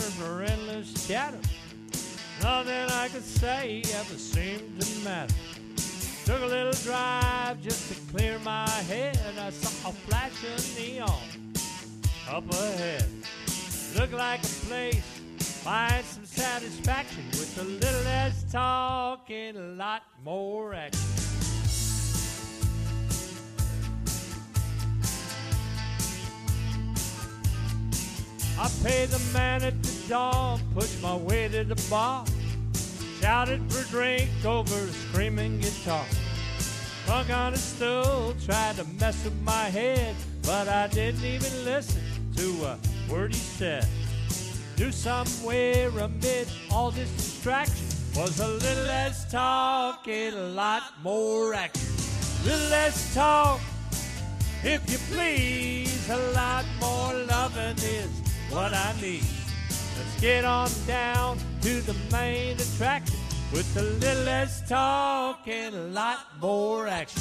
for endless chatter. Nothing I could say ever seemed to matter. Took a little drive just to clear my head. I saw a flash of neon up ahead. Looked like a place, find some satisfaction with a little less talk and a lot more action. I paid the man at the door, pushed my way to the bar, shouted for a drink over a screaming guitar. Drunk on a stool, tried to mess with my head, but I didn't even listen to a word he said. Knew somewhere amid all this distraction was a little less talk and a lot more action. Little less talk, if you please, a lot more loving is what I need. Let's get on down to the main attraction with a little less talk and a lot more action.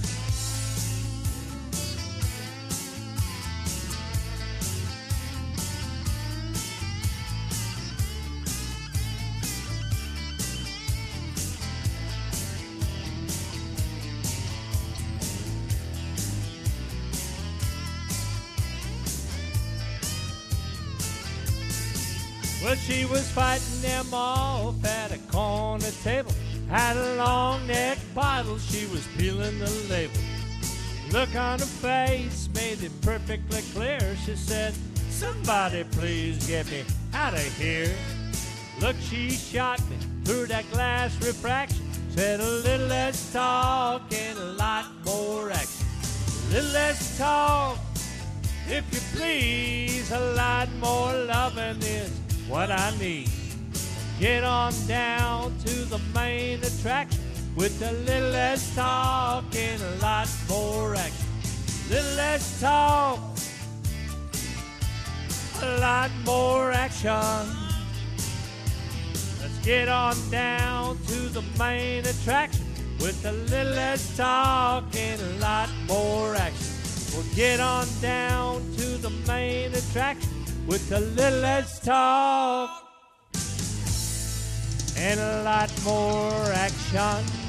Well, she was fighting them off at a corner table. Had a long neck bottle, she was peeling the label. Look on her face made it perfectly clear. She said, "Somebody please get me out of here." Look, she shot me through that glass refraction. Said a little less talk and a lot more action. A little less talk, if you please, a lot more loving is what I need. Get on down to the main attraction with a little less talk and a lot more action. Little less talk, a lot more action. Let's get on down to the main attraction with a little less talk and a lot more action. We'll get on down to the main attraction with a little less talk and a lot more action.